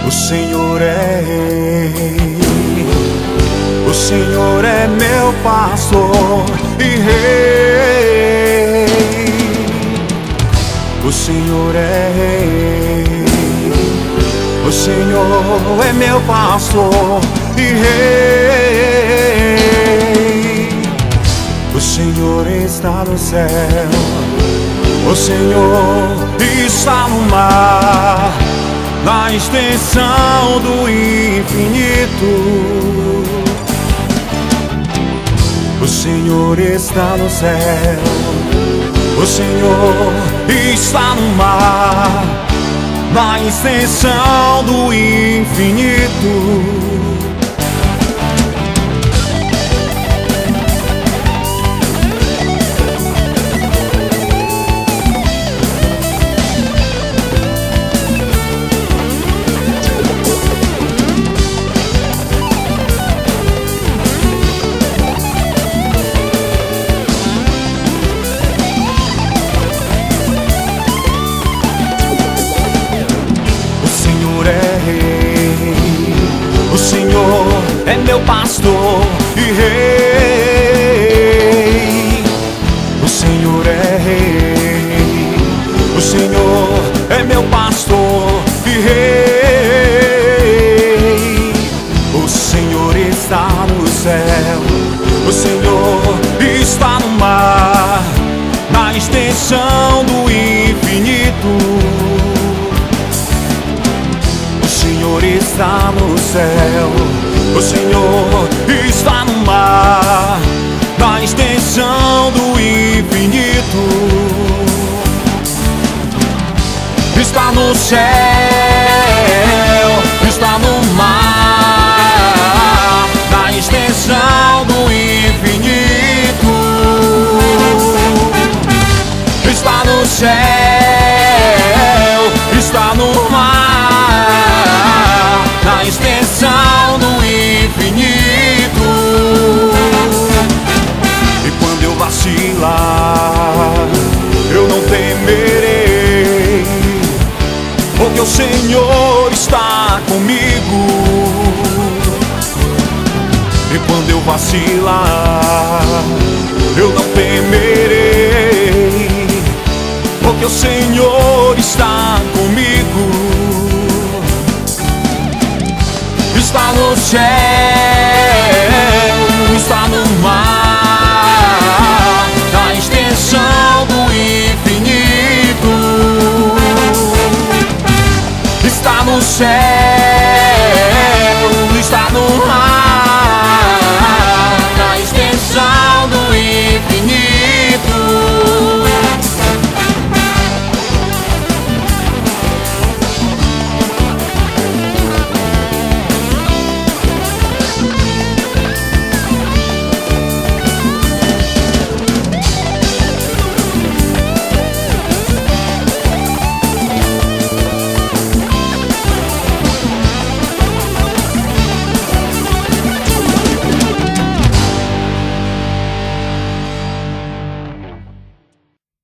O Senhor é Rei, o Senhor é meu pastor e Rei. O Senhor é Rei, o Senhor é meu pastor e Rei. O Senhor está no céu, o Senhor está no mar, na extensão do infinito. O Senhor está no céu, o Senhor está no mar, na extensão do infinito. O Senhor é meu pastor e Rei. O Senhor é Rei, o Senhor é meu pastor e Rei. O Senhor está no céu, o Senhor está no mar, na extensão do infinito. O Senhor está no céu, o Senhor está no mar, na extensão do infinito. Está no céu, está no mar, na extensão do infinito. Está no céu, está no mar, na extensão do infinito. E quando eu vacilar, eu não temerei, porque o Senhor está comigo. E quando eu vacilar, eu não temerei, porque o Senhor está comigo. Está no céu, está no mar, na extensão do infinito. Está no céu,